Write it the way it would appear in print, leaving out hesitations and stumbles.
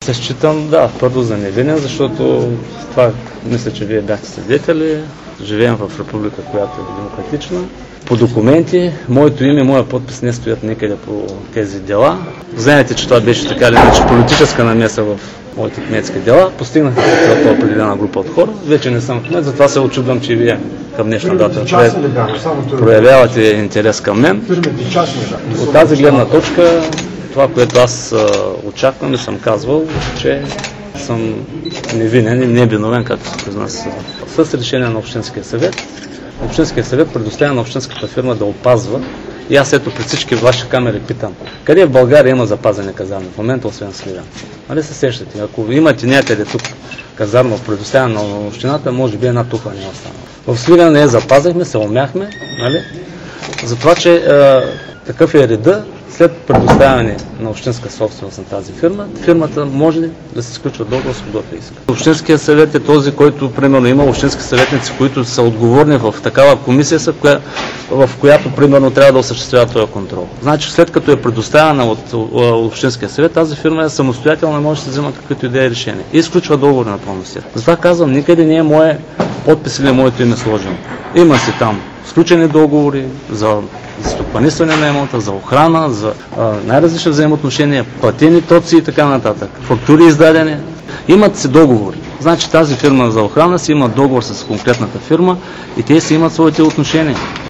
се считам, първо за невинен, защото това мисля, че вие бяхте свидетели. Живеем в република, която е демократична. По документи, моето име и моя подпис не стоят никъде по тези дела. Знаете, че това беше така или иначе политическа намеса в моите кметски дела. Постигнахме това определена група от хора. Вече не съм кмет, затова се очудвам, че вие към днешна дата проявявате интерес към мен. От тази гледна точка, това, което аз очаквам и съм казвал, че съм невинен и невиновен, както се произнася. С решение на Общинския съвет, Общинския съвет предоставя на общинската фирма да опазва. И аз ето пред всички ваши камери питам, къде в България има запазени казарми в момента, освен Сливен? Нали се сещате? Ако имате някъде тук казарма предоставена на общината, може би една тук не е останала. В Сливен не я запазихме, се умяхме, нали? Затова, че такъв е реда. След предоставяне на общинска собственост на тази фирма, фирмата може да се сключва договор с когото иска. Общинския съвет е този, който примерно има общински съветници, които са отговорни в такава комисия, в която примерно трябва да осъществява този контрол. Значи след като е предоставена от Общинския съвет, тази фирма е самостоятелна и може да се взима каквито идеи и решения. И изключва договор на пълността. Затова казвам, никъде не е мое подпис или моето име сложено. Има си там сключени договори за стопанисване на имота, за охрана, за най-различни взаимоотношения, платени тоци и така нататък. Фактури издадени. Имат си договори. Значи тази фирма за охрана си има договор с конкретната фирма и те си имат своите отношения.